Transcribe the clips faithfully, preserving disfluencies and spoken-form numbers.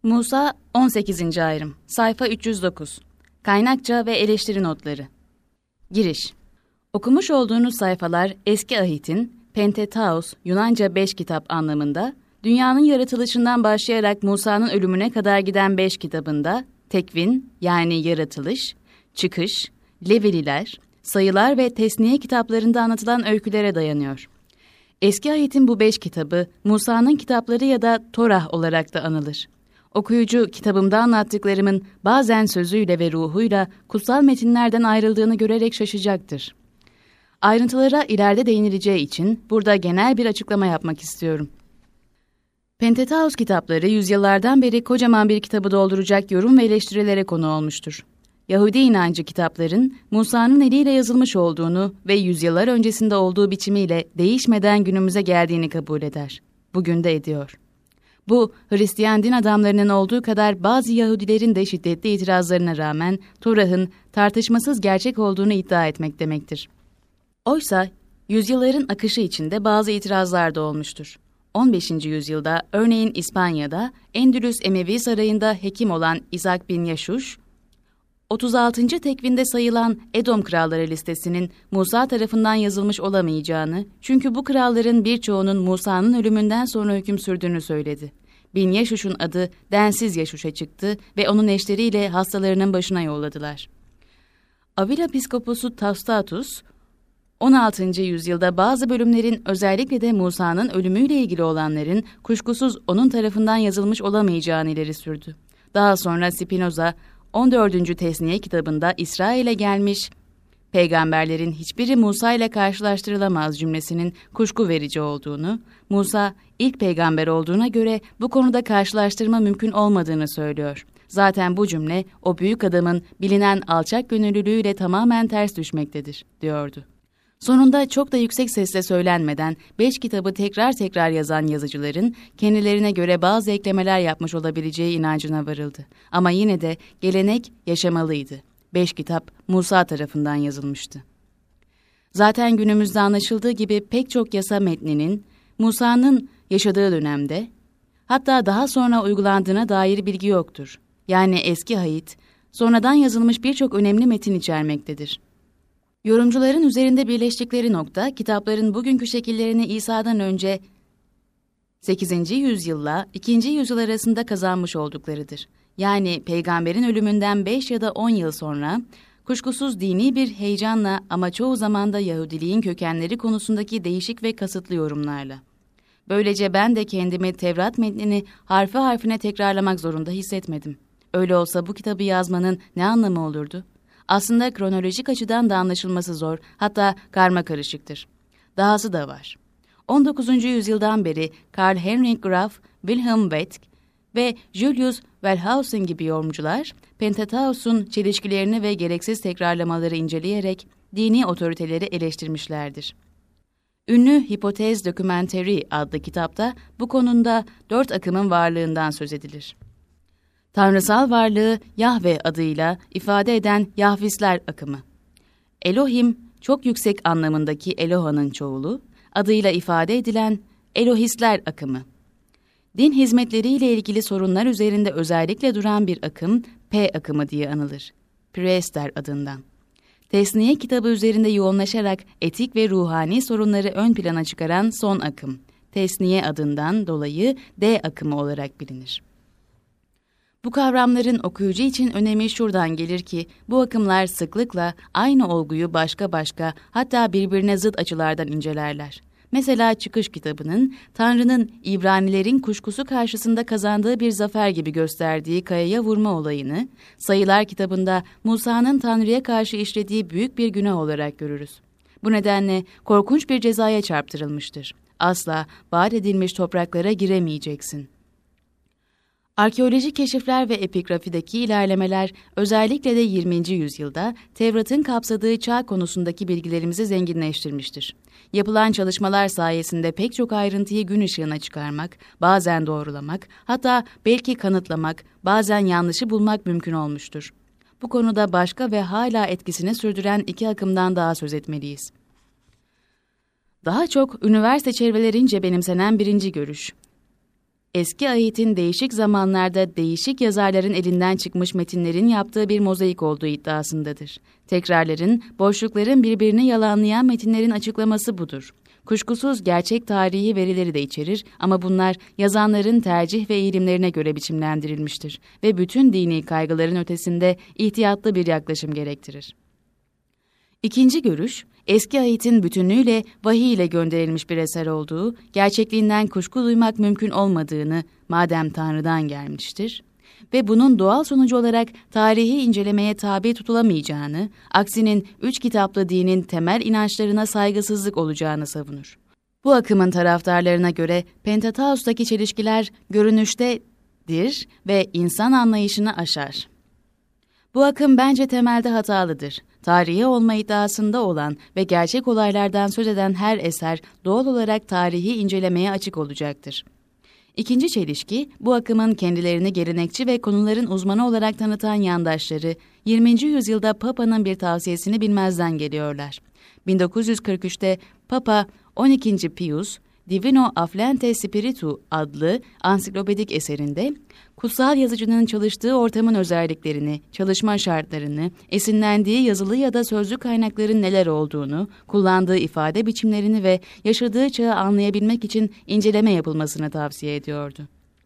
Musa on sekizinci ayrım. Sayfa üç yüz dokuz. Kaynakça ve eleştiri notları. Giriş. Okumuş olduğunuz sayfalar Eski Ahit'in Pentateuch, Yunanca beş kitap anlamında, dünyanın yaratılışından başlayarak Musa'nın ölümüne kadar giden beş kitabında Tekvin yani yaratılış, Çıkış, Levililer, Sayılar ve Tesniye kitaplarında anlatılan öykülere dayanıyor. Eski Ahit'in bu beş kitabı Musa'nın kitapları ya da Torah olarak da anılır. Okuyucu kitabımda anlattıklarımın bazen sözüyle ve ruhuyla kutsal metinlerden ayrıldığını görerek şaşacaktır. Ayrıntılara ileride değinileceği için burada genel bir açıklama yapmak istiyorum. Pentateuch kitapları yüzyıllardan beri kocaman bir kitabı dolduracak yorum ve eleştirilere konu olmuştur. Yahudi inancı kitapların Musa'nın eliyle yazılmış olduğunu ve yüzyıllar öncesinde olduğu biçimiyle değişmeden günümüze geldiğini kabul eder. Bugün de ediyor. Bu, Hristiyan din adamlarının olduğu kadar bazı Yahudilerin de şiddetli itirazlarına rağmen Torah'ın tartışmasız gerçek olduğunu iddia etmek demektir. Oysa yüzyılların akışı içinde bazı itirazlar da olmuştur. on beşinci yüzyılda örneğin İspanya'da Endülüs Emevi Sarayı'nda hekim olan İshak bin Yaşuş, otuz altıncı tekvinde sayılan Edom kralları listesinin Musa tarafından yazılmış olamayacağını, çünkü bu kralların birçoğunun Musa'nın ölümünden sonra hüküm sürdüğünü söyledi. Bin Yaşuş'un adı densiz Yaşuş'a çıktı ve onun eşleriyle hastalarının başına yolladılar. Avila Piskoposu Taustatus, on altıncı yüzyılda bazı bölümlerin özellikle de Musa'nın ölümüyle ilgili olanların kuşkusuz onun tarafından yazılmış olamayacağını ileri sürdü. Daha sonra Spinoza, on dördüncü Tesniye kitabında İsrail'e gelmiş, peygamberlerin hiçbiri Musa ile karşılaştırılamaz cümlesinin kuşku verici olduğunu, Musa ilk peygamber olduğuna göre bu konuda karşılaştırma mümkün olmadığını söylüyor. Zaten bu cümle o büyük adamın bilinen alçak gönüllülüğüyle tamamen ters düşmektedir, diyordu. Sonunda çok da yüksek sesle söylenmeden beş kitabı tekrar tekrar yazan yazıcıların kendilerine göre bazı eklemeler yapmış olabileceği inancına varıldı. Ama yine de gelenek yaşamalıydı. Beş kitap Musa tarafından yazılmıştı. Zaten günümüzde anlaşıldığı gibi pek çok yasa metninin Musa'nın yaşadığı dönemde, hatta daha sonra uygulandığına dair bilgi yoktur. Yani Eski Ahit, sonradan yazılmış birçok önemli metin içermektedir. Yorumcuların üzerinde birleştikleri nokta, kitapların bugünkü şekillerini İsa'dan önce sekizinci yüzyılla ikinci yüzyıl arasında kazanmış olduklarıdır. Yani peygamberin ölümünden beş ya da on yıl sonra, kuşkusuz dini bir heyecanla ama çoğu zaman da Yahudiliğin kökenleri konusundaki değişik ve kasıtlı yorumlarla. Böylece ben de kendimi Tevrat metnini harfi harfine tekrarlamak zorunda hissetmedim. Öyle olsa bu kitabı yazmanın ne anlamı olurdu? Aslında kronolojik açıdan da anlaşılması zor, hatta karmakarışıktır. Dahası da var. on dokuzuncu yüzyıldan beri Karl Heinrich Graf, Wilhelm Wettig ve Julius Wellhausen gibi yorumcular, Pentateuch'un çelişkilerini ve gereksiz tekrarlamaları inceleyerek dini otoriteleri eleştirmişlerdir. Ünlü Hipotez Documentary adlı kitapta bu konuda dört akımın varlığından söz edilir. Tanrısal varlığı Yahve adıyla ifade eden Yahvisler akımı. Elohim, çok yüksek anlamındaki Eloha'nın çoğulu, adıyla ifade edilen Elohistler akımı. Din hizmetleriyle ilgili sorunlar üzerinde özellikle duran bir akım, P akımı diye anılır. Priester adından. Tesniye kitabı üzerinde yoğunlaşarak etik ve ruhani sorunları ön plana çıkaran son akım, Tesniye adından dolayı D akımı olarak bilinir. Bu kavramların okuyucu için önemi şuradan gelir ki, bu akımlar sıklıkla aynı olguyu başka başka, hatta birbirine zıt açılardan incelerler. Mesela Çıkış kitabının, Tanrı'nın İbranilerin kuşkusu karşısında kazandığı bir zafer gibi gösterdiği kayaya vurma olayını, Sayılar kitabında Musa'nın Tanrı'ya karşı işlediği büyük bir günah olarak görürüz. Bu nedenle korkunç bir cezaya çarptırılmıştır. Asla vaat edilmiş topraklara giremeyeceksin. Arkeolojik keşifler ve epigrafideki ilerlemeler özellikle de yirminci yüzyılda Tevrat'ın kapsadığı çağ konusundaki bilgilerimizi zenginleştirmiştir. Yapılan çalışmalar sayesinde pek çok ayrıntıyı gün ışığına çıkarmak, bazen doğrulamak, hatta belki kanıtlamak, bazen yanlışı bulmak mümkün olmuştur. Bu konuda başka ve hala etkisini sürdüren iki akımdan daha söz etmeliyiz. Daha çok üniversite çevrelerince benimsenen birinci görüş. Eski Ahit'in değişik zamanlarda değişik yazarların elinden çıkmış metinlerin yaptığı bir mozaik olduğu iddiasındadır. Tekrarların, boşlukların birbirini yalanlayan metinlerin açıklaması budur. Kuşkusuz gerçek tarihi verileri de içerir ama bunlar yazanların tercih ve eğilimlerine göre biçimlendirilmiştir ve bütün dini kaygıların ötesinde ihtiyatlı bir yaklaşım gerektirir. İkinci görüş, Eski Ahit'in bütünlüğüyle vahiy ile gönderilmiş bir eser olduğu, gerçekliğinden kuşku duymak mümkün olmadığını, madem Tanrı'dan gelmiştir ve bunun doğal sonucu olarak tarihi incelemeye tabi tutulamayacağını, aksinin üç kitaplı dinin temel inançlarına saygısızlık olacağını savunur. Bu akımın taraftarlarına göre Pentateuch'taki çelişkiler görünüştedir ve insan anlayışını aşar. Bu akım bence temelde hatalıdır. Tarihi olma iddiasında olan ve gerçek olaylardan söz eden her eser doğal olarak tarihi incelemeye açık olacaktır. İkinci çelişki, bu akımın kendilerini gelenekçi ve konuların uzmanı olarak tanıtan yandaşları, yirminci yüzyılda Papa'nın bir tavsiyesini bilmezden geliyorlar. bin dokuz yüz kırk üçte Papa on ikinci Pius, Divino Afflente Spiritu adlı ansiklopedik eserinde, kutsal yazıcının çalıştığı ortamın özelliklerini, çalışma şartlarını, esinlendiği yazılı ya da sözlü kaynakların neler olduğunu, kullandığı ifade biçimlerini ve yaşadığı çağı anlayabilmek için inceleme yapılmasını tavsiye ediyordu.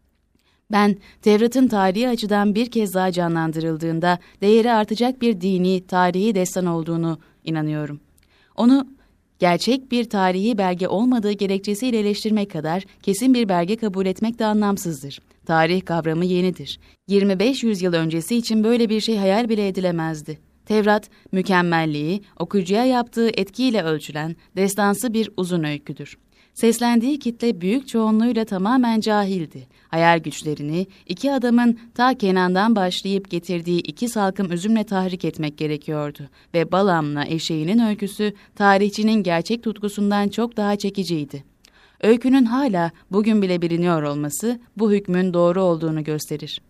Ben, Tevrat'ın tarihi açıdan bir kez daha canlandırıldığında değeri artacak bir dini, tarihi destan olduğunu inanıyorum. Onu, gerçek bir tarihi belge olmadığı gerekçesiyle eleştirmek kadar kesin bir belge kabul etmek de anlamsızdır. Tarih kavramı yenidir. yirmi beş yüzyıl öncesi için böyle bir şey hayal bile edilemezdi. Tevrat, mükemmelliği, okuyucuya yaptığı etkiyle ölçülen, destansı bir uzun öyküdür. Seslendiği kitle büyük çoğunluğuyla tamamen cahildi. Hayal güçlerini iki adamın ta Kenan'dan başlayıp getirdiği iki salkım üzümle tahrik etmek gerekiyordu ve Balam'la eşeğinin öyküsü tarihçinin gerçek tutkusundan çok daha çekiciydi. Öykünün hala bugün bile biliniyor olması bu hükmün doğru olduğunu gösterir.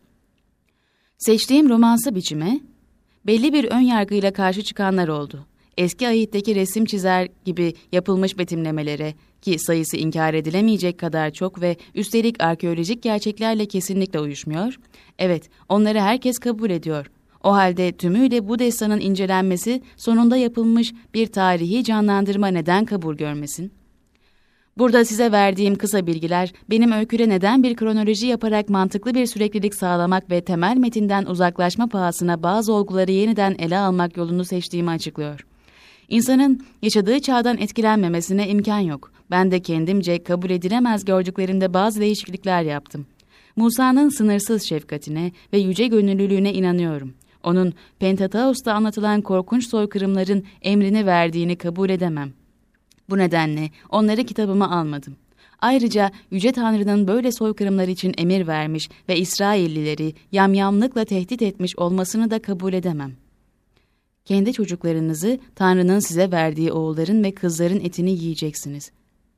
Seçtiğim romansı biçime belli bir ön yargıyla karşı çıkanlar oldu. Eski Ahit'teki resim çizer gibi yapılmış betimlemelere, ki sayısı inkar edilemeyecek kadar çok ve üstelik arkeolojik gerçeklerle kesinlikle uyuşmuyor, evet, onları herkes kabul ediyor. O halde tümüyle bu destanın incelenmesi sonunda yapılmış bir tarihi canlandırma neden kabul görmesin? Burada size verdiğim kısa bilgiler, benim öyküde neden bir kronoloji yaparak mantıklı bir süreklilik sağlamak ve temel metinden uzaklaşma pahasına bazı olguları yeniden ele almak yolunu seçtiğimi açıklıyor. İnsanın yaşadığı çağdan etkilenmemesine imkan yok. Ben de kendimce kabul edilemez gördüklerimde bazı değişiklikler yaptım. Musa'nın sınırsız şefkatine ve yüce gönüllülüğüne inanıyorum. Onun Pentateuch'ta anlatılan korkunç soykırımların emrini verdiğini kabul edemem. Bu nedenle onları kitabıma almadım. Ayrıca Yüce Tanrı'nın böyle soykırımlar için emir vermiş ve İsraillileri yamyamlıkla tehdit etmiş olmasını da kabul edemem. Kendi çocuklarınızı Tanrı'nın size verdiği oğulların ve kızların etini yiyeceksiniz.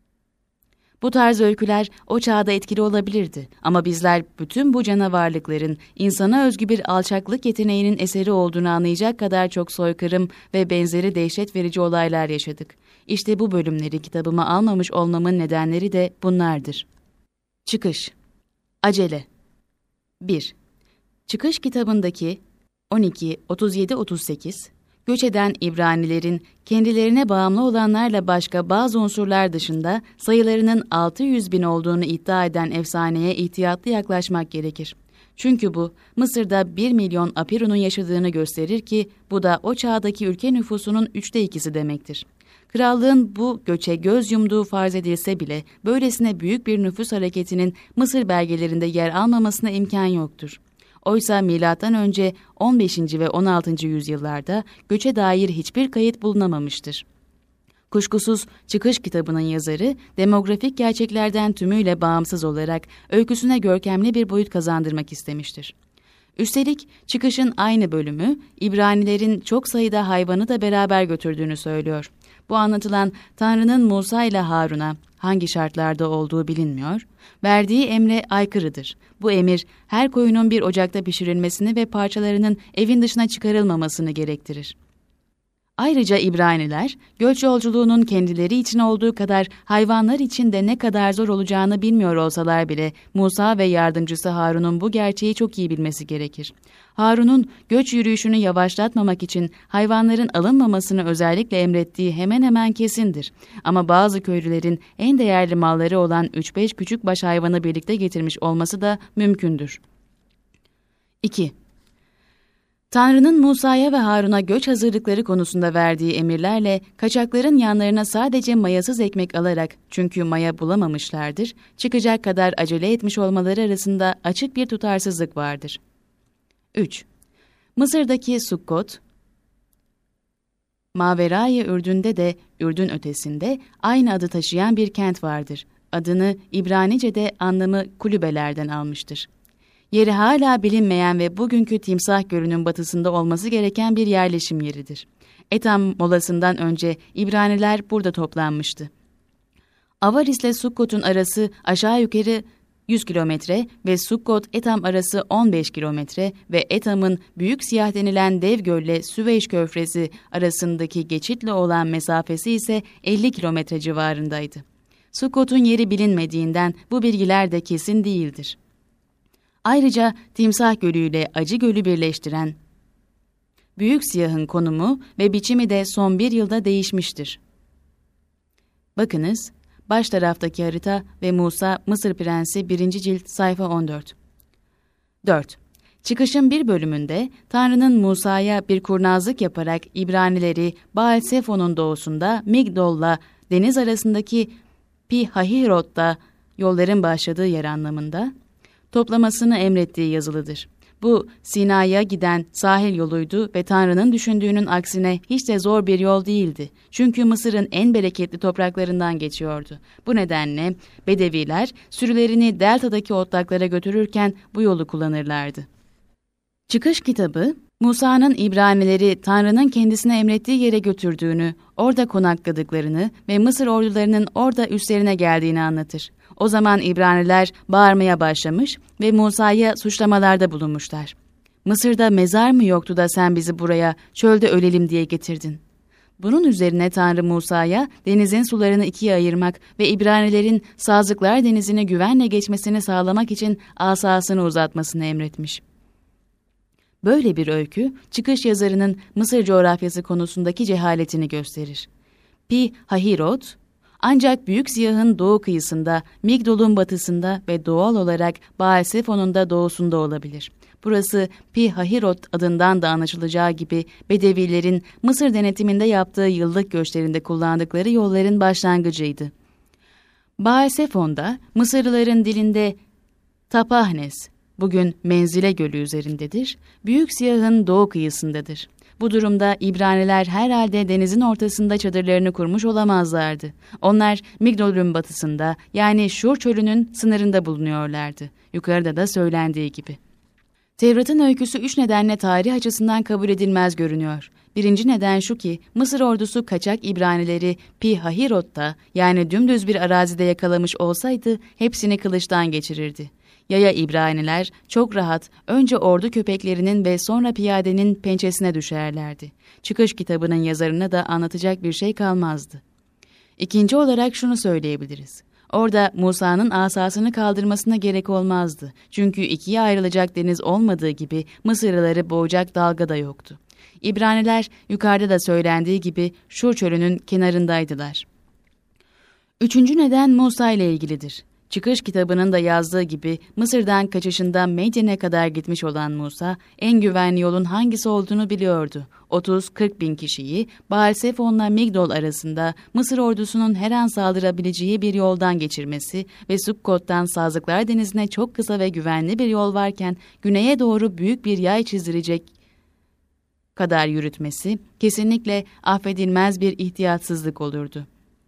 Bu tarz öyküler o çağda etkili olabilirdi ama bizler bütün bu canavarlıkların insana özgü bir alçaklık yeteneğinin eseri olduğunu anlayacak kadar çok soykırım ve benzeri dehşet verici olaylar yaşadık. İşte bu bölümleri kitabıma almamış olmamın nedenleri de bunlardır. Çıkış. Acele. bir. Çıkış kitabındaki on iki otuz yedi otuz sekiz göç eden İbranilerin kendilerine bağımlı olanlarla başka bazı unsurlar dışında sayılarının altı yüz bin olduğunu iddia eden efsaneye ihtiyatlı yaklaşmak gerekir. Çünkü bu, Mısır'da bir milyon Apirun'un yaşadığını gösterir ki, bu da o çağdaki ülke nüfusunun üçte ikisi demektir. Krallığın bu göçe göz yumduğu farz edilse bile, böylesine büyük bir nüfus hareketinin Mısır belgelerinde yer almamasına imkan yoktur. Oysa milattan önce on beşinci ve on altıncı yüzyıllarda göçe dair hiçbir kayıt bulunamamıştır. Kuşkusuz Çıkış kitabının yazarı, demografik gerçeklerden tümüyle bağımsız olarak öyküsüne görkemli bir boyut kazandırmak istemiştir. Üstelik Çıkış'ın aynı bölümü, İbranilerin çok sayıda hayvanı da beraber götürdüğünü söylüyor. Bu anlatılan Tanrı'nın Musa ile Harun'a hangi şartlarda olduğu bilinmiyor, verdiği emre aykırıdır. Bu emir her koyunun bir ocakta pişirilmesini ve parçalarının evin dışına çıkarılmamasını gerektirir. Ayrıca İbraniler, göç yolculuğunun kendileri için olduğu kadar hayvanlar için de ne kadar zor olacağını bilmiyor olsalar bile Musa ve yardımcısı Harun'un bu gerçeği çok iyi bilmesi gerekir. Harun'un göç yürüyüşünü yavaşlatmamak için hayvanların alınmamasını özellikle emrettiği hemen hemen kesindir. Ama bazı köylülerin en değerli malları olan üç beş küçük baş hayvanı birlikte getirmiş olması da mümkündür. iki. Tanrı'nın Musa'ya ve Harun'a göç hazırlıkları konusunda verdiği emirlerle kaçakların yanlarına sadece mayasız ekmek alarak, çünkü maya bulamamışlardır, çıkacak kadar acele etmiş olmaları arasında açık bir tutarsızlık vardır. üç. Mısır'daki Sukkot, Mavera-i Ürdün'de de Ürdün ötesinde aynı adı taşıyan bir kent vardır. Adını İbranice'de anlamı kulübelerden almıştır. Yeri hala bilinmeyen ve bugünkü Timsah Gölü'nün batısında olması gereken bir yerleşim yeridir. Etam molasından önce İbraniler burada toplanmıştı. Avaris ile Sukkot'un arası aşağı yukarı yüz kilometre ve Sukkot-Etam arası on beş kilometre ve Etam'ın Büyük Siyah denilen dev gölle Süveyş Körfezi arasındaki geçitle olan mesafesi ise elli kilometre civarındaydı. Sukkot'un yeri bilinmediğinden bu bilgiler de kesin değildir. Ayrıca Timsah Gölü ile Acı Gölü birleştiren Büyük Siyah'ın konumu ve biçimi de son bir yılda değişmiştir. Bakınız, baş taraftaki harita ve Musa Mısır Prensi birinci cilt sayfa on dört. dört. Çıkışın bir bölümünde Tanrı'nın Musa'ya bir kurnazlık yaparak İbranileri Baal-Sefon'un doğusunda Migdol'la deniz arasındaki Pi-Hahirot'ta yolların başladığı yer anlamında toplamasını emrettiği yazılıdır. Bu Sina'ya giden sahil yoluydu ve Tanrı'nın düşündüğünün aksine hiç de zor bir yol değildi. Çünkü Mısır'ın en bereketli topraklarından geçiyordu. Bu nedenle Bedeviler sürülerini deltadaki otlaklara götürürken bu yolu kullanırlardı. Çıkış kitabı, Musa'nın İbranileri Tanrı'nın kendisine emrettiği yere götürdüğünü, orada konakladıklarını ve Mısır ordularının orada üstlerine geldiğini anlatır. O zaman İbraniler bağırmaya başlamış ve Musa'ya suçlamalarda bulunmuşlar. Mısır'da mezar mı yoktu da sen bizi buraya çölde ölelim diye getirdin? Bunun üzerine Tanrı Musa'ya denizin sularını ikiye ayırmak ve İbranilerin Sazlıklar Denizi'ni güvenle geçmesini sağlamak için asasını uzatmasını emretmiş. Böyle bir öykü, çıkış yazarının Mısır coğrafyası konusundaki cehaletini gösterir. Pi-Hahirot, ancak Büyük Siyah'ın doğu kıyısında, Migdol'un batısında ve doğal olarak Baal-Sefon'un da doğusunda olabilir. Burası Pi-Hahirot adından da anlaşılacağı gibi Bedevilerin Mısır denetiminde yaptığı yıllık göçlerinde kullandıkları yolların başlangıcıydı. Baal-Sefon'da Mısırlıların dilinde Tapahnes, bugün Menzile Gölü üzerindedir, Büyük Siyah'ın doğu kıyısındadır. Bu durumda İbraniler herhalde denizin ortasında çadırlarını kurmuş olamazlardı. Onlar Migdol'ün batısında, yani Şur çölünün sınırında bulunuyorlardı. Yukarıda da söylendiği gibi. Tevrat'ın öyküsü üç nedenle tarih açısından kabul edilmez görünüyor. Birinci neden şu ki, Mısır ordusu kaçak İbranileri Pi-Hahirot'ta, yani dümdüz bir arazide yakalamış olsaydı hepsini kılıçtan geçirirdi. Yaya İbraniler çok rahat önce ordu köpeklerinin ve sonra piyadenin pençesine düşerlerdi. Çıkış kitabının yazarına da anlatacak bir şey kalmazdı. İkinci olarak şunu söyleyebiliriz. Orada Musa'nın asasını kaldırmasına gerek olmazdı. Çünkü ikiye ayrılacak deniz olmadığı gibi Mısırlıları boğacak dalga da yoktu. İbraniler yukarıda da söylendiği gibi Şur çölünün kenarındaydılar. Üçüncü neden Musa ile ilgilidir. Çıkış kitabının da yazdığı gibi Mısır'dan kaçışında Medyen'e kadar gitmiş olan Musa, en güvenli yolun hangisi olduğunu biliyordu. otuz kırk bin kişiyi Baal-Sefon'la Migdol arasında Mısır ordusunun her an saldırabileceği bir yoldan geçirmesi ve Sukkot'tan Sazlıklar Denizi'ne çok kısa ve güvenli bir yol varken güneye doğru büyük bir yay çizdirecek kadar yürütmesi kesinlikle affedilmez bir ihtiyatsızlık olurdu.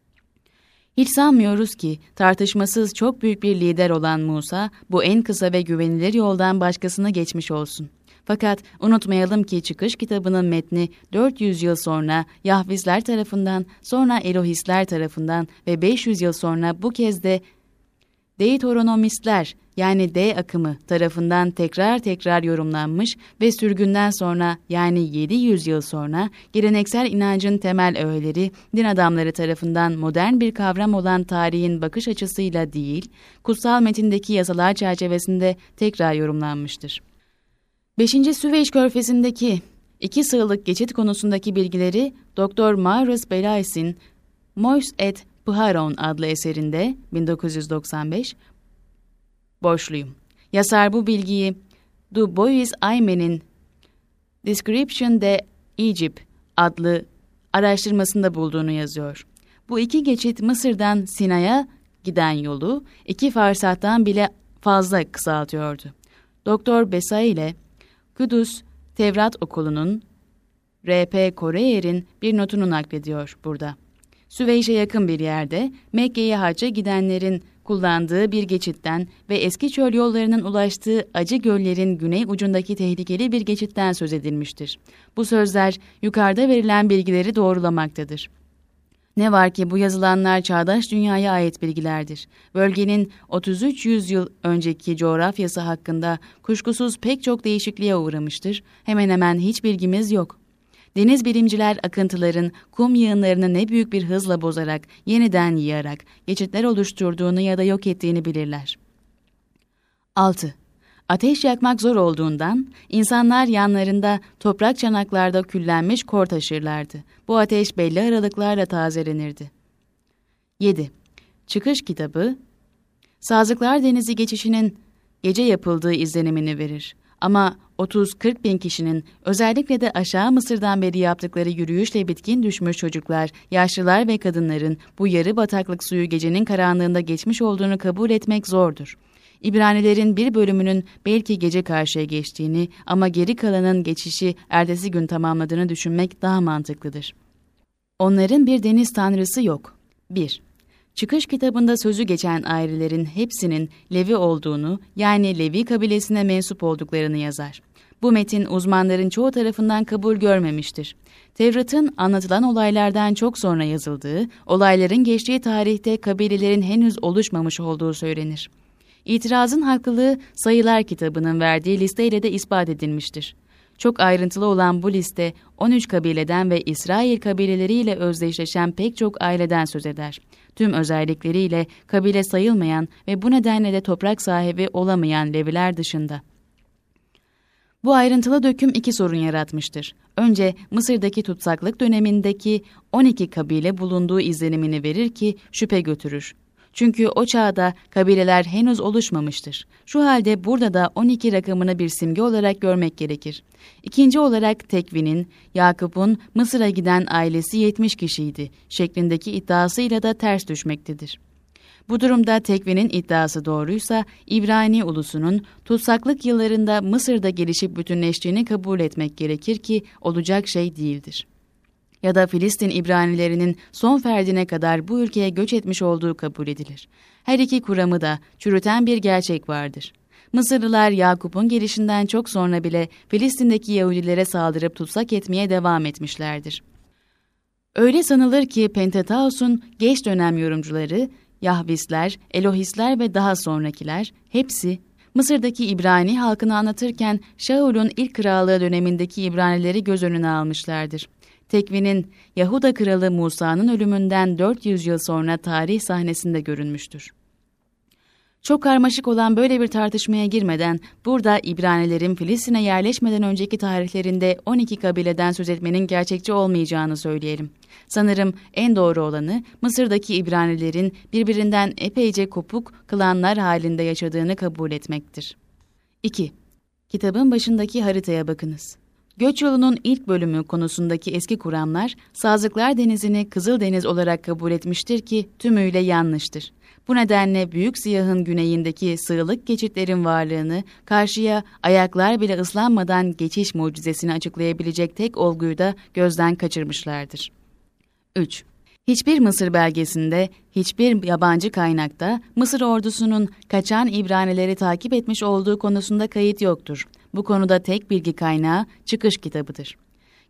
Hiç sanmıyoruz ki tartışmasız çok büyük bir lider olan Musa bu en kısa ve güvenilir yoldan başkasına geçmiş olsun. Fakat unutmayalım ki çıkış kitabının metni dört yüz yıl sonra Yahvisler tarafından, sonra Elohisler tarafından ve beş yüz yıl sonra bu kez de Deuteronomistler yani D akımı tarafından tekrar tekrar yorumlanmış ve sürgünden sonra yani yedi yüz yıl sonra geleneksel inancın temel öğeleri din adamları tarafından modern bir kavram olan tarihin bakış açısıyla değil, kutsal metindeki yasalar çerçevesinde tekrar yorumlanmıştır. beşinci Süveyş Körfezi'ndeki iki sığlık geçit konusundaki bilgileri Doktor Maurus Belais'in Mois et Pharon adlı eserinde bin dokuz yüz doksan beş borçluyum. Yazar bu bilgiyi Du Bois-Aymen'in Description de Egypt adlı araştırmasında bulduğunu yazıyor. Bu iki geçit Mısır'dan Sinay'a giden yolu iki farsahtan bile fazla kısaltıyordu. Doktor Besai ile Kudüs Tevrat Okulu'nun R P Koreyer'in bir notunu naklediyor burada. Süveyş'e yakın bir yerde Mekke'ye hacca gidenlerin kullandığı bir geçitten ve eski çöl yollarının ulaştığı acı göllerin güney ucundaki tehlikeli bir geçitten söz edilmiştir. Bu sözler yukarıda verilen bilgileri doğrulamaktadır. Ne var ki bu yazılanlar çağdaş dünyaya ait bilgilerdir. Bölgenin otuz üç yüzyıl önceki coğrafyası hakkında kuşkusuz pek çok değişikliğe uğramıştır. Hemen hemen hiç bilgimiz yok. Deniz bilimciler akıntıların kum yığınlarını ne büyük bir hızla bozarak, yeniden yığarak geçitler oluşturduğunu ya da yok ettiğini bilirler. altı. Ateş yakmak zor olduğundan insanlar yanlarında toprak çanaklarda küllenmiş kor taşırlardı. Bu ateş belli aralıklarla tazelenirdi. yedi. Çıkış kitabı, Sazlıklar Denizi geçişinin gece yapıldığı izlenimini verir. Ama otuz kırk bin kişinin özellikle de aşağı Mısır'dan beri yaptıkları yürüyüşle bitkin düşmüş çocuklar, yaşlılar ve kadınların bu yarı bataklık suyu gecenin karanlığında geçmiş olduğunu kabul etmek zordur. İbranilerin bir bölümünün belki gece karşıya geçtiğini ama geri kalanın geçişi ertesi gün tamamladığını düşünmek daha mantıklıdır. Onların bir deniz tanrısı yok. bir. Çıkış kitabında sözü geçen ailelerin hepsinin Levi olduğunu, yani Levi kabilesine mensup olduklarını yazar. Bu metin uzmanların çoğu tarafından kabul görmemiştir. Tevrat'ın anlatılan olaylardan çok sonra yazıldığı, olayların geçtiği tarihte kabilelerin henüz oluşmamış olduğu söylenir. İtirazın haklılığı Sayılar kitabının verdiği listeyle de ispat edilmiştir. Çok ayrıntılı olan bu liste on üç kabileden ve İsrail kabileleriyle özdeşleşen pek çok aileden söz eder. Tüm özellikleriyle kabile sayılmayan ve bu nedenle de toprak sahibi olamayan Leviler dışında. Bu ayrıntılı döküm iki sorun yaratmıştır. Önce Mısır'daki tutsaklık dönemindeki on iki kabile bulunduğu izlenimini verir ki şüphe götürür. Çünkü o çağda kabileler henüz oluşmamıştır. Şu halde burada da on iki rakamını bir simge olarak görmek gerekir. İkinci olarak Tekvin'in, Yakup'un Mısır'a giden ailesi yetmiş kişiydi şeklindeki iddiasıyla da ters düşmektedir. Bu durumda Tekvin'in iddiası doğruysa İbrani ulusunun tutsaklık yıllarında Mısır'da gelişip bütünleştiğini kabul etmek gerekir ki olacak şey değildir. Ya da Filistin İbranilerinin son ferdine kadar bu ülkeye göç etmiş olduğu kabul edilir. Her iki kuramı da çürüten bir gerçek vardır. Mısırlılar Yakup'un gelişinden çok sonra bile Filistin'deki Yahudilere saldırıp tutsak etmeye devam etmişlerdir. Öyle sanılır ki Pentetaos'un geç dönem yorumcuları, Yahvisler, Elohistler ve daha sonrakiler hepsi Mısır'daki İbrani halkını anlatırken Şaul'un ilk krallığı dönemindeki İbranileri göz önüne almışlardır. Tekvin'in Yahuda kralı Musa'nın ölümünden dört yüz yıl sonra tarih sahnesinde görünmüştür. Çok karmaşık olan böyle bir tartışmaya girmeden burada İbranilerin Filistin'e yerleşmeden önceki tarihlerinde on iki kabileden söz etmenin gerçekçi olmayacağını söyleyelim. Sanırım en doğru olanı Mısır'daki İbranilerin birbirinden epeyce kopuk klanlar halinde yaşadığını kabul etmektir. iki. Kitabın başındaki haritaya bakınız. Göç yolunun ilk bölümü konusundaki eski kuramlar, Sazlıklar Denizi'ni Kızıldeniz olarak kabul etmiştir ki tümüyle yanlıştır. Bu nedenle Büyük Siyah'ın güneyindeki sığlık geçitlerin varlığını, karşıya ayaklar bile ıslanmadan geçiş mucizesini açıklayabilecek tek olguyu da gözden kaçırmışlardır. üç. Hiçbir Mısır belgesinde, hiçbir yabancı kaynakta Mısır ordusunun kaçan İbranileri takip etmiş olduğu konusunda kayıt yoktur. Bu konuda tek bilgi kaynağı Çıkış kitabıdır.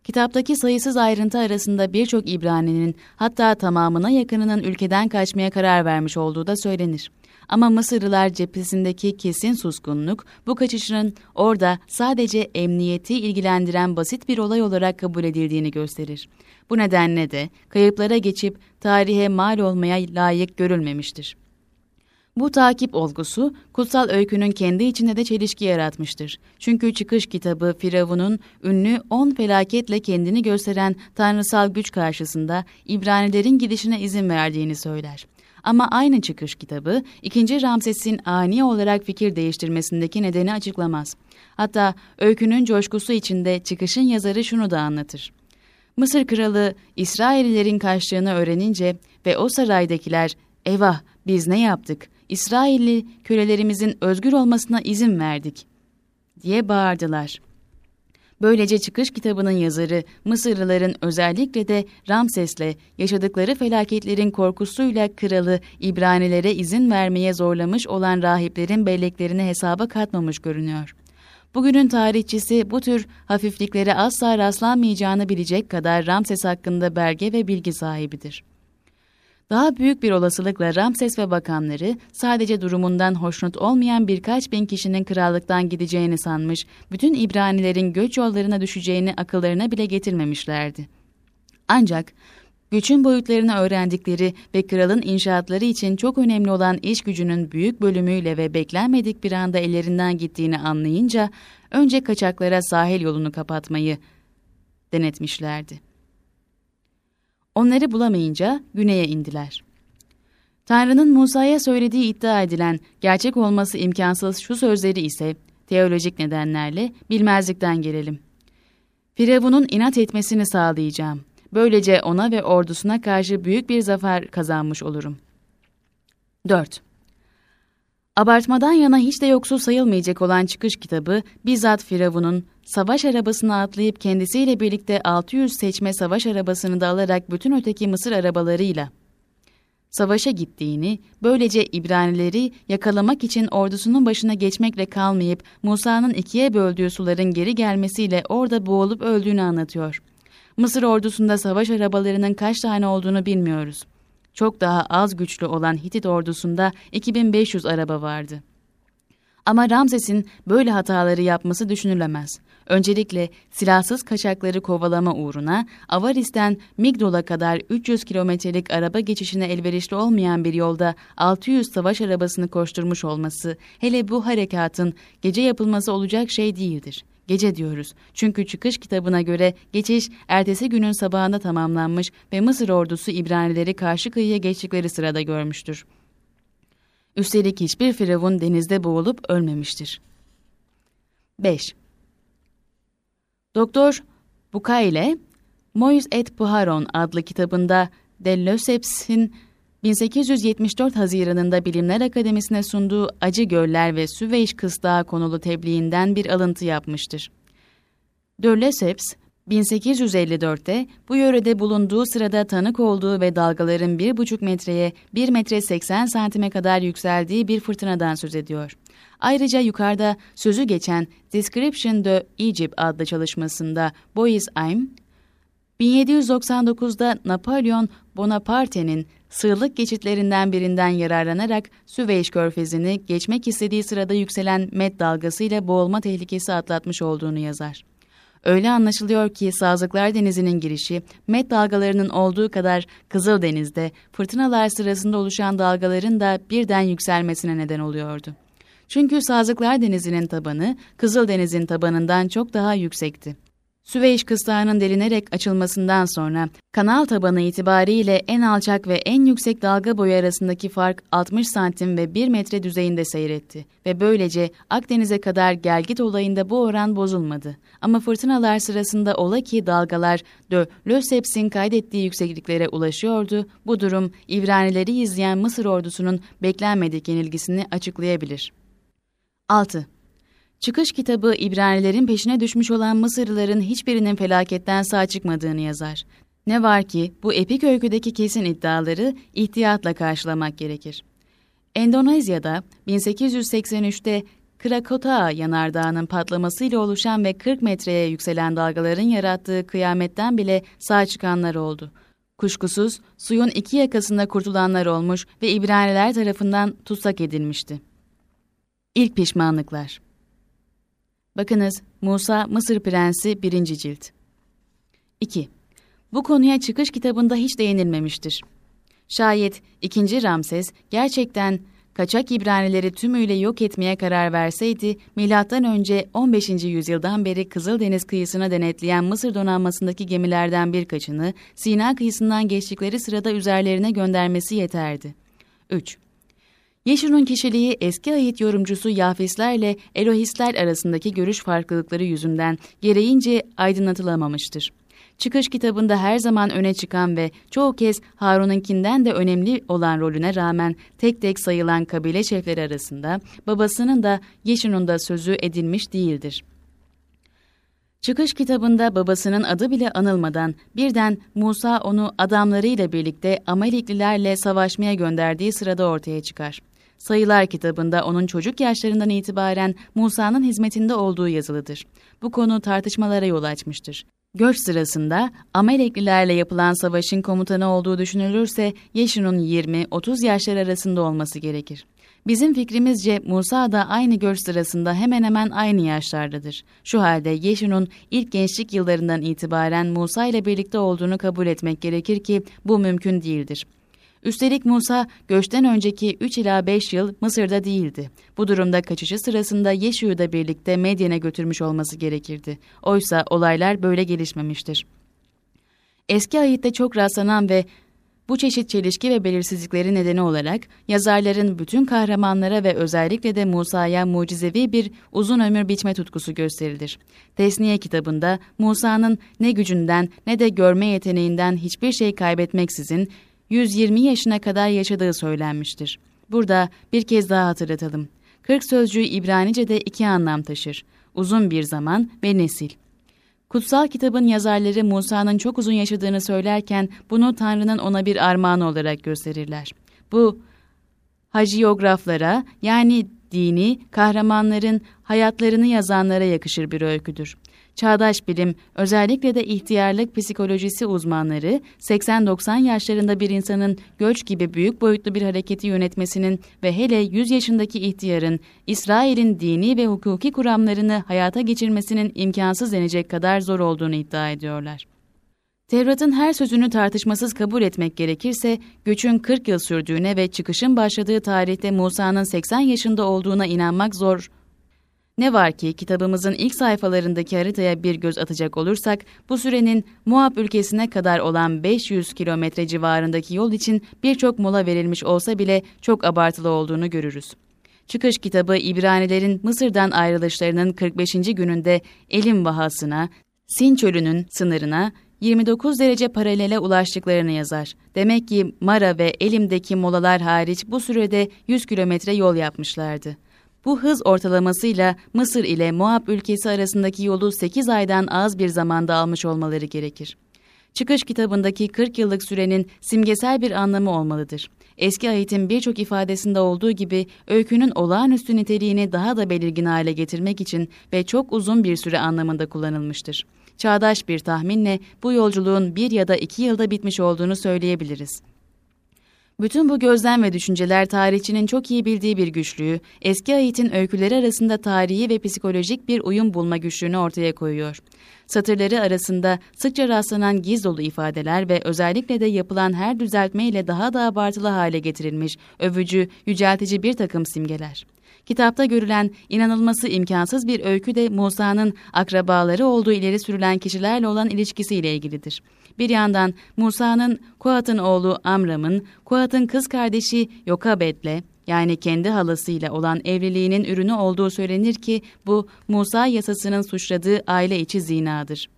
Kitaptaki sayısız ayrıntı arasında birçok İbrani'nin, hatta tamamına yakınının ülkeden kaçmaya karar vermiş olduğu da söylenir. Ama Mısırlılar cephesindeki kesin suskunluk, bu kaçışın orada sadece emniyeti ilgilendiren basit bir olay olarak kabul edildiğini gösterir. Bu nedenle de kayıplara geçip tarihe mal olmaya layık görülmemiştir. Bu takip olgusu, kutsal öykünün kendi içinde de çelişki yaratmıştır. Çünkü Çıkış kitabı, Firavun'un ünlü on felaketle kendini gösteren tanrısal güç karşısında İbranilerin gidişine izin verdiğini söyler. Ama aynı Çıkış kitabı, ikinci Ramses'in ani olarak fikir değiştirmesindeki nedeni açıklamaz. Hatta öykünün coşkusu içinde Çıkış'ın yazarı şunu da anlatır. Mısır kralı, İsraillilerin kaçtığını öğrenince ve o saraydakiler, "Eyvah, biz ne yaptık? İsrailli kölelerimizin özgür olmasına izin verdik," diye bağırdılar. Böylece Çıkış kitabının yazarı, Mısırlıların özellikle de Ramses'le yaşadıkları felaketlerin korkusuyla kralı İbranilere izin vermeye zorlamış olan rahiplerin belleklerini hesaba katmamış görünüyor. Bugünün tarihçisi bu tür hafifliklere asla rastlanmayacağını bilecek kadar Ramses hakkında belge ve bilgi sahibidir. Daha büyük bir olasılıkla Ramses ve bakanları sadece durumundan hoşnut olmayan birkaç bin kişinin krallıktan gideceğini sanmış, bütün İbranilerin göç yollarına düşeceğini akıllarına bile getirmemişlerdi. Ancak güçün boyutlarını öğrendikleri ve kralın inşaatları için çok önemli olan iş gücünün büyük bölümüyle ve beklenmedik bir anda ellerinden gittiğini anlayınca önce kaçaklara sahil yolunu kapatmayı denetmişlerdi. Onları bulamayınca güneye indiler. Tanrı'nın Musa'ya söylediği iddia edilen, gerçek olması imkansız şu sözleri ise teolojik nedenlerle bilmezlikten gelelim. Firavun'un inat etmesini sağlayacağım. Böylece ona ve ordusuna karşı büyük bir zafer kazanmış olurum. dört. Abartmadan yana hiç de yoksul sayılmayacak olan Çıkış kitabı, bizzat Firavun'un savaş arabasına atlayıp kendisiyle birlikte altı yüz seçme savaş arabasını da alarak bütün öteki Mısır arabalarıyla savaşa gittiğini, böylece İbranileri yakalamak için ordusunun başına geçmekle kalmayıp Musa'nın ikiye böldüğü suların geri gelmesiyle orada boğulup öldüğünü anlatıyor. Mısır ordusunda savaş arabalarının kaç tane olduğunu bilmiyoruz. Çok daha az güçlü olan Hitit ordusunda iki bin beş yüz araba vardı. Ama Ramses'in böyle hataları yapması düşünülemez. Öncelikle silahsız kaçakları kovalama uğruna Avaris'ten Migdol'a kadar üç yüz kilometrelik araba geçişine elverişli olmayan bir yolda altı yüz savaş arabasını koşturmuş olması, hele bu harekatın gece yapılması olacak şey değildir. Gece diyoruz çünkü Çıkış kitabına göre geçiş ertesi günün sabahında tamamlanmış ve Mısır ordusu İbranileri karşı kıyıya geçtikleri sırada görmüştür. Üstelik hiçbir firavun denizde boğulup ölmemiştir. beş. Doktor Bucaille, Moïse et Puharon adlı kitabında de Lesseps,'in bin sekiz yüz yetmiş dört Haziran'ında Bilimler Akademisi'ne sunduğu Acı Göller ve Süveyş Kıstığı konulu tebliğinden bir alıntı yapmıştır. De Lesseps, bin sekiz yüz elli dörtte bu yörede bulunduğu sırada tanık olduğu ve dalgaların bir buçuk metreye bir metre seksen santime kadar yükseldiği bir fırtınadan söz ediyor. Ayrıca yukarıda sözü geçen Description de Egypt adlı çalışmasında Bois-Aym, bin yedi yüz doksan dokuzda Napolyon Bonaparte'nin sığlık geçitlerinden birinden yararlanarak Süveyş Körfezi'ni geçmek istediği sırada yükselen met dalgasıyla boğulma tehlikesi atlatmış olduğunu yazar. Öyle anlaşılıyor ki Sazlıklar Denizi'nin girişi, met dalgalarının olduğu kadar Kızıldeniz'de fırtınalar sırasında oluşan dalgaların da birden yükselmesine neden oluyordu. Çünkü Sazlıklar Denizi'nin tabanı Kızıldeniz'in tabanından çok daha yüksekti. Süveyş Kıstağı'nın delinerek açılmasından sonra kanal tabanı itibariyle en alçak ve en yüksek dalga boyu arasındaki fark altmış santim ve bir metre düzeyinde seyretti ve böylece Akdeniz'e kadar gelgit olayında bu oran bozulmadı. Ama fırtınalar sırasında ola ki dalgalar de Lesseps'in kaydettiği yüksekliklere ulaşıyordu, bu durum İbranileri izleyen Mısır ordusunun beklenmedik yenilgisini açıklayabilir. altı. Çıkış kitabı İbranilerin peşine düşmüş olan Mısırlıların hiçbirinin felaketten sağ çıkmadığını yazar. Ne var ki bu epik öyküdeki kesin iddiaları ihtiyatla karşılamak gerekir. Endonezya'da bin sekiz yüz seksen üçte Krakatoa yanardağının patlamasıyla oluşan ve kırk metreye yükselen dalgaların yarattığı kıyametten bile sağ çıkanlar oldu. Kuşkusuz suyun iki yakasında kurtulanlar olmuş ve İbraniler tarafından tutsak edilmişti. İlk pişmanlıklar. Bakınız, Musa Mısır Prensi birinci cilt. iki. Bu konuya çıkış kitabında hiç değinilmemiştir. Şayet ikinci Ramses gerçekten kaçak İbranileri tümüyle yok etmeye karar verseydi, milattan önce on beşinci yüzyıldan beri Kızıldeniz kıyısına denetleyen Mısır donanmasındaki gemilerden birkaçını Sina kıyısından geçtikleri sırada üzerlerine göndermesi yeterdi. üç. Yeşun'un kişiliği eski Ahit yorumcusu Yafislerle Elohistler arasındaki görüş farklılıkları yüzünden gereğince aydınlatılamamıştır. Çıkış kitabında her zaman öne çıkan ve çoğu kez Harun'unkinden de önemli olan rolüne rağmen tek tek sayılan kabile şefleri arasında babasının da Yeşun'un da sözü edilmiş değildir. Çıkış kitabında babasının adı bile anılmadan birden Musa onu adamlarıyla birlikte Amaleklilerle savaşmaya gönderdiği sırada ortaya çıkar. Sayılar kitabında onun çocuk yaşlarından itibaren Musa'nın hizmetinde olduğu yazılıdır. Bu konu tartışmalara yol açmıştır. Göç sırasında Amaleklilerle yapılan savaşın komutanı olduğu düşünülürse Yeşun'un yirmi otuz yaşlar arasında olması gerekir. Bizim fikrimizce Musa da aynı göç sırasında hemen hemen aynı yaşlardadır. Şu halde Yeşun'un ilk gençlik yıllarından itibaren Musa ile birlikte olduğunu kabul etmek gerekir ki bu mümkün değildir. Üstelik Musa göçten önceki üç ila beş yıl Mısır'da değildi. Bu durumda kaçışı sırasında Yeşu'yu da birlikte Medyen'e götürmüş olması gerekirdi. Oysa olaylar böyle gelişmemiştir. Eski Ahit'te çok rastlanan ve bu çeşit çelişki ve belirsizlikleri nedeni olarak yazarların bütün kahramanlara ve özellikle de Musa'ya mucizevi bir uzun ömür biçme tutkusu gösterilir. Tesniye kitabında Musa'nın ne gücünden ne de görme yeteneğinden hiçbir şey kaybetmeksizin yüz yirmi yaşına kadar yaşadığı söylenmiştir. Burada bir kez daha hatırlatalım. kırk sözcüğü İbranice'de iki anlam taşır. Uzun bir zaman ve nesil. Kutsal kitabın yazarları Musa'nın çok uzun yaşadığını söylerken bunu Tanrı'nın ona bir armağanı olarak gösterirler. Bu haciyograflara yani dini kahramanların hayatlarını yazanlara yakışır bir öyküdür. Çağdaş bilim, özellikle de ihtiyarlık psikolojisi uzmanları, seksen doksan yaşlarında bir insanın göç gibi büyük boyutlu bir hareketi yönetmesinin ve hele yüz yaşındaki ihtiyarın, İsrail'in dini ve hukuki kuramlarını hayata geçirmesinin imkansız denecek kadar zor olduğunu iddia ediyorlar. Tevrat'ın her sözünü tartışmasız kabul etmek gerekirse, göçün kırk yıl sürdüğüne ve çıkışın başladığı tarihte Musa'nın seksen yaşında olduğuna inanmak zor. Ne var ki kitabımızın ilk sayfalarındaki haritaya bir göz atacak olursak, bu sürenin Moab ülkesine kadar olan beş yüz kilometre civarındaki yol için birçok mola verilmiş olsa bile çok abartılı olduğunu görürüz. Çıkış kitabı İbranilerin Mısır'dan ayrılışlarının kırk beşinci gününde Elim vahasına, Sin çölünün sınırına yirmi dokuz derece paralele ulaştıklarını yazar. Demek ki Mara ve Elim'deki molalar hariç bu sürede yüz kilometre yol yapmışlardı. Bu hız ortalamasıyla Mısır ile Moab ülkesi arasındaki yolu sekiz aydan az bir zamanda almış olmaları gerekir. Çıkış kitabındaki kırk yıllık sürenin simgesel bir anlamı olmalıdır. Eski Ahit'in birçok ifadesinde olduğu gibi öykünün olağanüstü niteliğini daha da belirgin hale getirmek için ve çok uzun bir süre anlamında kullanılmıştır. Çağdaş bir tahminle bu yolculuğun bir ya da iki yılda bitmiş olduğunu söyleyebiliriz. Bütün bu gözlem ve düşünceler tarihçinin çok iyi bildiği bir güçlüğü, eski Ahit'in öyküleri arasında tarihi ve psikolojik bir uyum bulma güçlüğünü ortaya koyuyor. Satırları arasında sıkça rastlanan giz dolu ifadeler ve özellikle de yapılan her düzeltmeyle daha da abartılı hale getirilmiş, övücü, yüceltici bir takım simgeler. Kitapta görülen inanılması imkansız bir öykü de Musa'nın akrabaları olduğu ileri sürülen kişilerle olan ilişkisiyle ilgilidir. Bir yandan Musa'nın Kohat'ın oğlu Amram'ın, Kohat'ın kız kardeşi Yokabed'le yani kendi halasıyla olan evliliğinin ürünü olduğu söylenir ki bu Musa yasasının suçladığı aile içi zinadır.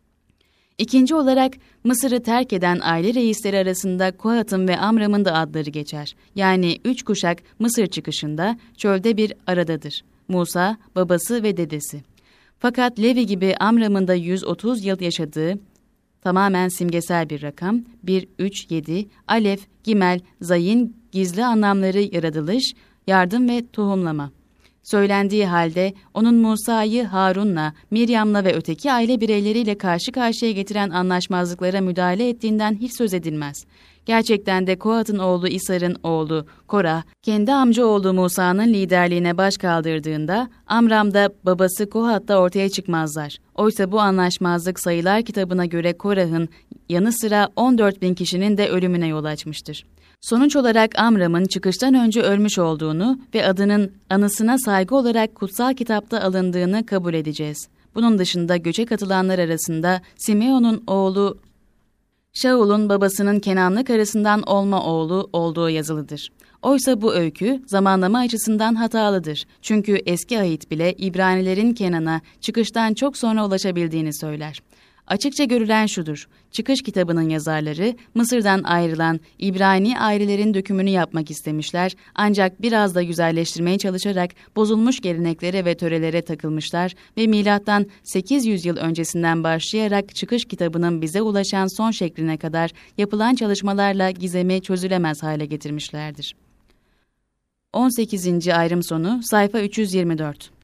İkinci olarak Mısır'ı terk eden aile reisleri arasında Kohat'ın ve Amram'ın da adları geçer. Yani üç kuşak Mısır çıkışında çölde bir aradadır. Musa, babası ve dedesi. Fakat Levi gibi Amram'ın da yüz otuz yıl yaşadığı tamamen simgesel bir rakam, bir, üç, yedi, Alef, Gimel, Zayin gizli anlamları yaratılış, yardım ve tohumlama. Söylendiği halde onun Musa'yı Harun'la, Miryam'la ve öteki aile bireyleriyle karşı karşıya getiren anlaşmazlıklara müdahale ettiğinden hiç söz edilmez. Gerçekten de Kohat'ın oğlu İsar'ın oğlu Korah, kendi amcaoğlu Musa'nın liderliğine baş kaldırdığında Amram da babası Kohat da ortaya çıkmazlar. Oysa bu anlaşmazlık Sayılar kitabına göre Korah'ın yanı sıra on dört bin kişinin de ölümüne yol açmıştır. Sonuç olarak Amram'ın çıkıştan önce ölmüş olduğunu ve adının anısına saygı olarak kutsal kitapta alındığını kabul edeceğiz. Bunun dışında göçe katılanlar arasında Simeon'un oğlu Şaul'un babasının Kenanlı karısından olma oğlu olduğu yazılıdır. Oysa bu öykü zamanlama açısından hatalıdır. Çünkü eski ahit bile İbranilerin Kenan'a çıkıştan çok sonra ulaşabildiğini söyler. Açıkça görülen şudur, Çıkış kitabının yazarları Mısır'dan ayrılan İbrani ailelerin dökümünü yapmak istemişler ancak biraz da güzelleştirmeye çalışarak bozulmuş geleneklere ve törelere takılmışlar ve milattan sekiz yüz yıl öncesinden başlayarak Çıkış kitabının bize ulaşan son şekline kadar yapılan çalışmalarla gizemi çözülemez hale getirmişlerdir. on sekizinci ayrım sonu sayfa üç yüz yirmi dört.